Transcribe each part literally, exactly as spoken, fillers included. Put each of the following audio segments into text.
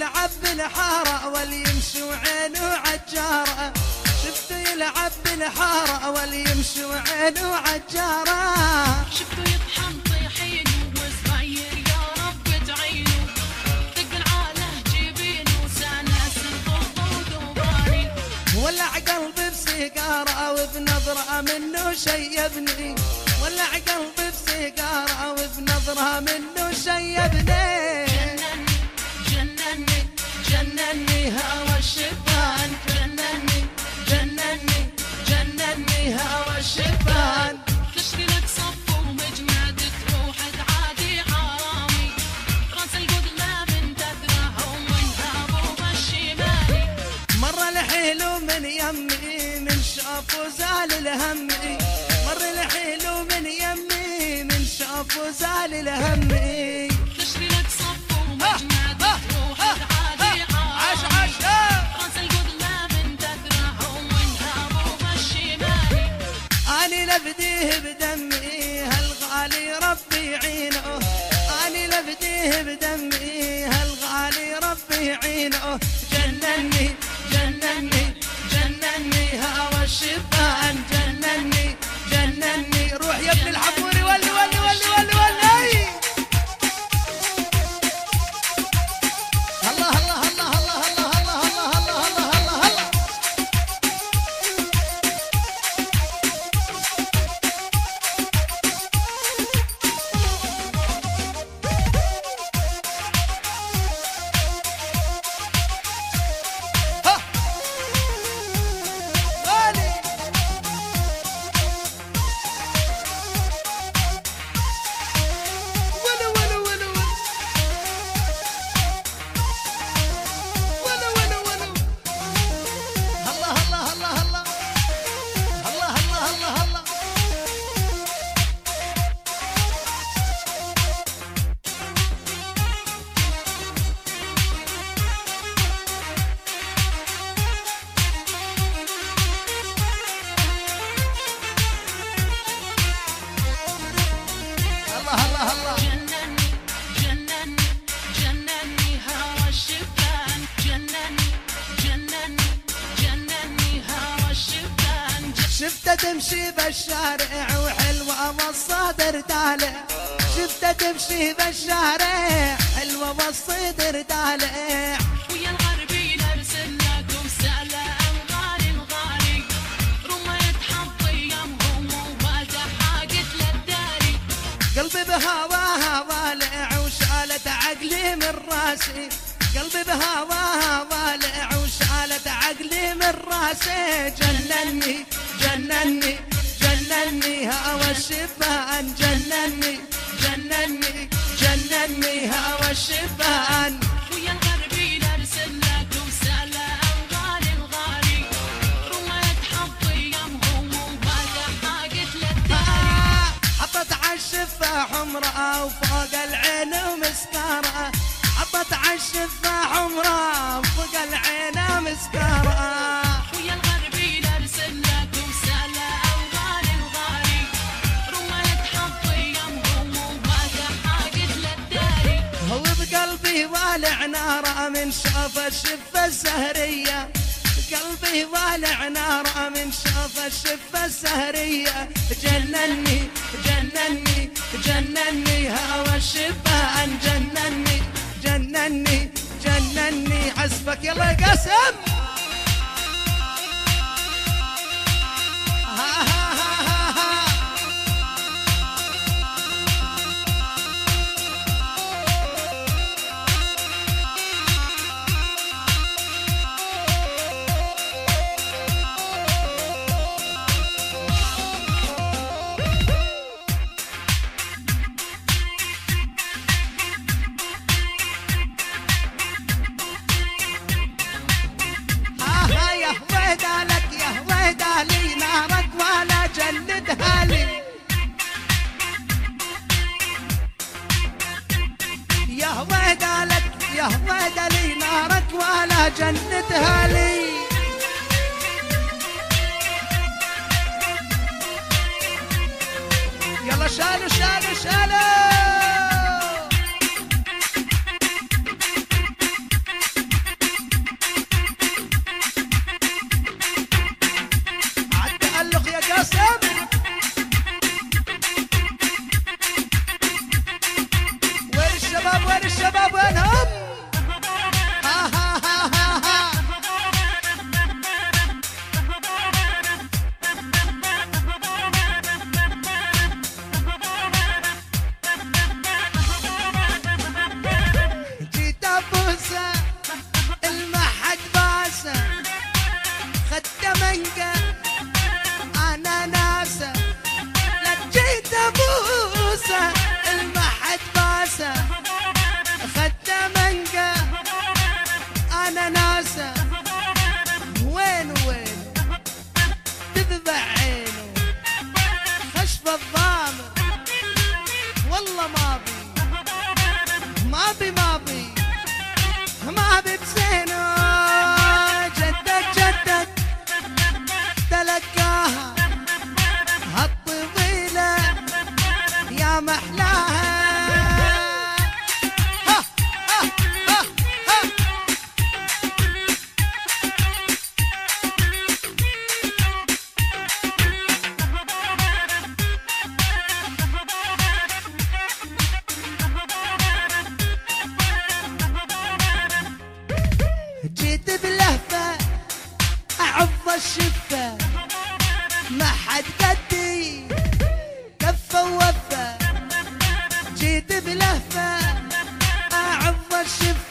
يلعب بالحارة واليمشي وعينه عجارة، شفته يلعب بالحارة واليمشي وعينه عجارة، شفته يطحن طيحين وصغير يا رب تعينه، ثقل عاله جبينه سانس الخوض وذوباني، ولع قلبي بسيجارة وبنظرة منه شيبني، ولع قلبي بسيجارة وبنظرة منه شيبني، جنني جنني هوى الشبان، جنني جنني جنني هوى الشبان، تشري لك صف ومجمد تروح تعادي حرامي، راس القدلة من تذرع ومنها ابوها الشمالي، مر الحيل من يمي من شاف وزال الهمي، مر الحيل من يمي من شاف وزال الهمي، تشري لك صف ومجمد تروح تعادي حرامي، راس القدلة من تذرع ومنها ابوها الشمالي، اني لبديه بدمي هالغالي ربي يعينه، اني لبديه بدمي هالغالي ربي يعينه، جنني جنني جنني هوى الشبان، جنني جنني روح يا ابن الحبوري ولي ولي ولي ولي ولي الله الله الله الله الله الله الله الله الله الله الله شفتها تمشي بالشارع وحلوة والصدر طالع، شفتها تمشي بالشارع حلوة والصدر طالع، ويا الغربي نرسل لك وسالة الغالي الغالي، رميت حظي يمهم وبالته حاقت للداري، قلبي بهواها والع وشالت عقلي من راسي، قلبي بهواها والع وشالت عقلي من راسي، جنني جنني جنني هوى الشبان، جنني جنني جنني هوى الشبان، ويا الغربي نرسل لك وسالة الغالي الغالي، رميت حظي يمهم وبالته حاقت للداري، حطت عالشفة حمراء وفوق العين ومسكارة، حطت عالشفة حمراء وفوق العين مسكارة، ويا الغربي نرسل لك وسالة الغالي الغالي، رميت حظي يمهم وبالته حاقت للداري، هو بقلبي والع نارة من شاف الشفة السهرية، قلبي والع نارة من شاف الشفة السهرية، جنني جنني جنني هوى الشبان، جنني جنني جنني حسبك يلا يا قاسم. ها ها ها ها ها. جنتها لي يلا شالوا شالوا شالوا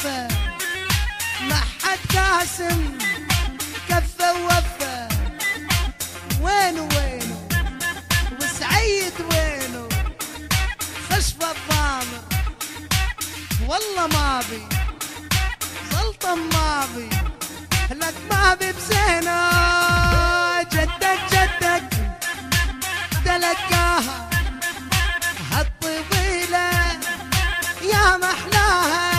وفى ما حد قاسم كفه ووفى. وينو وينو وسعيد وينو خشفة الضامر والله ما بي سلطن ما بي لك ما بي بزينة. جدك جدك تلقاها هالطويلة يا محلاها.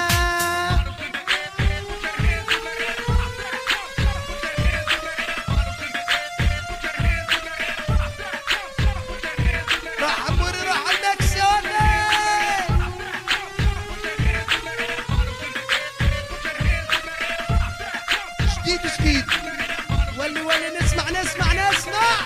راح عموري راح عندك سوني جديد جديد. ولي ولي نسمع نسمع نسمع.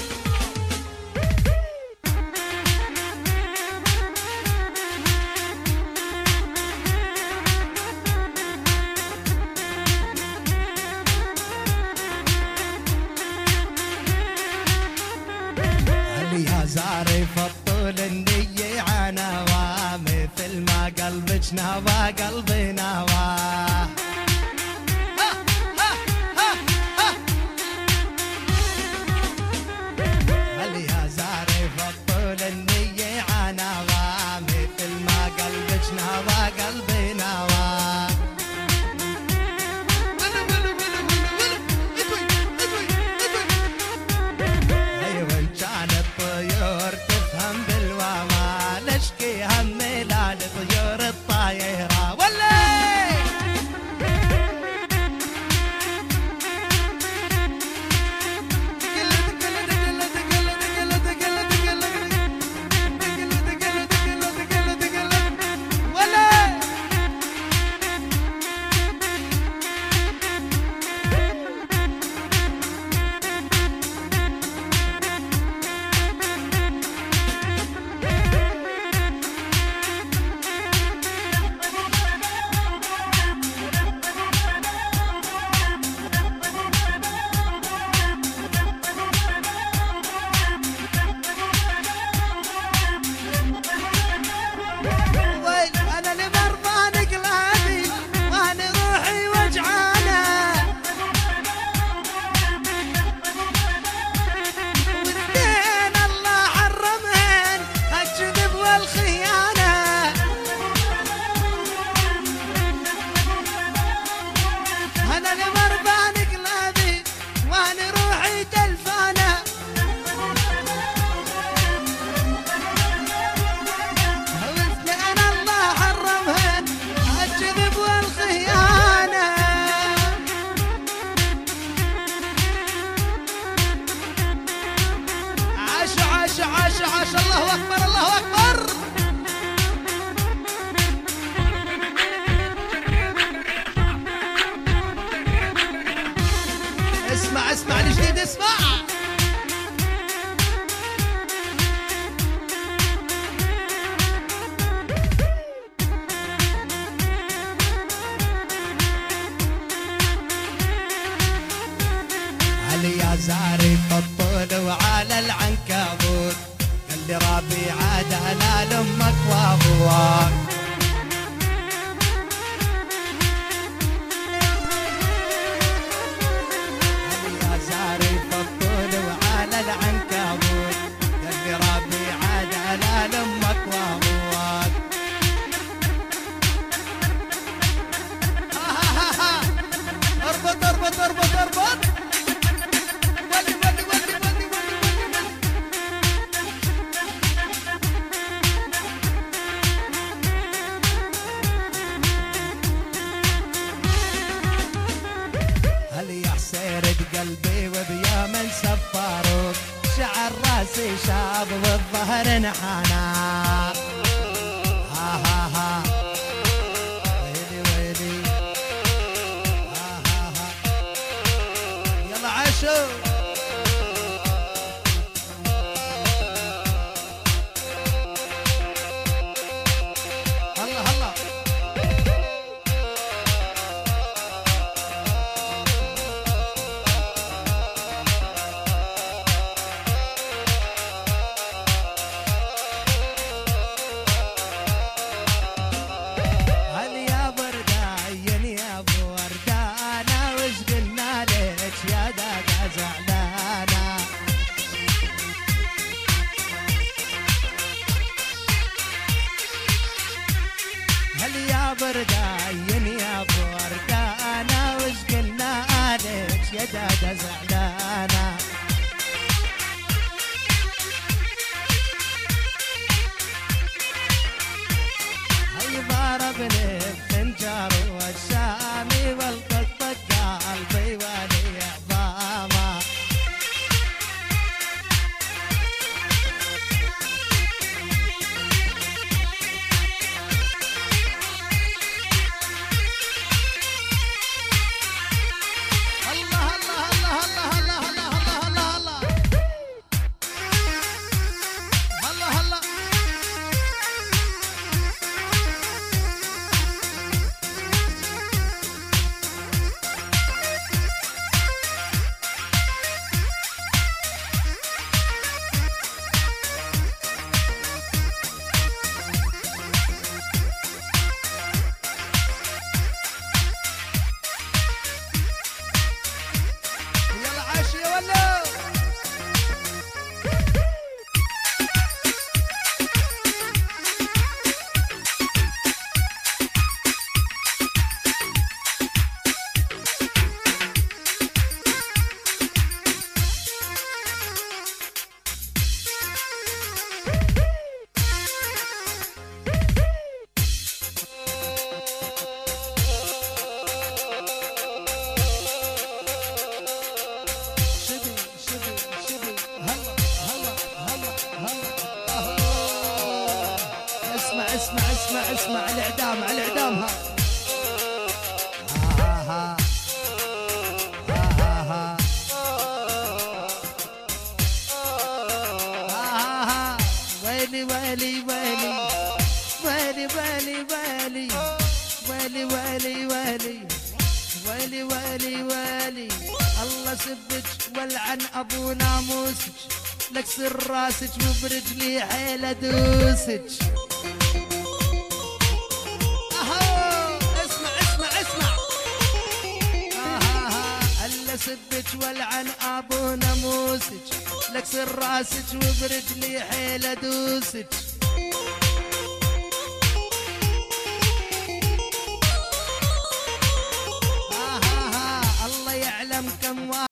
يا زارف الطول النية عنوا مثل ما قلبك نوا قلبي نوا. هل يا زارف الطول النية عنوا مثل ما قلبك نوا قلبي نوا. عاش عاش الله أكبر الله أكبر. اسمع اسمع الجديد اسمع. علي يا زارف الطول وعلى العنكبوت اللي ربي عاد على لامك وابوك. علي يا زارف الطول وعلى العنكبوت اللي ربي عاد على لامك وابوك. اربط اربط اربط اربط. قلبي وبيوم سفروك شعر راسي شاب والظهر انحنى. ها ها ها ويلي ويلي ها ها ها يلا عاشو. هلا هلا هل يا برداين يا بردانة وش قلنا عليك يا دادا زعلانة. هي ضربني بخنجر والشامي والقطة قلبي ولي عظامة. اسمع اسمع اسمع الاعدام على الاعدام. ها ها ها ها ها ها ويلي ويلي ويلي ويلي ويلي ويلي ويلي ويلي ويلي ويلي ويلي ويلي الله سبك ولعن ابو ناموسك لكسر راسك وبرجلي حيل ادوسك. سبك ولعن ابو ناموسك لكسر راسك وبرجلي حيل ادوسك.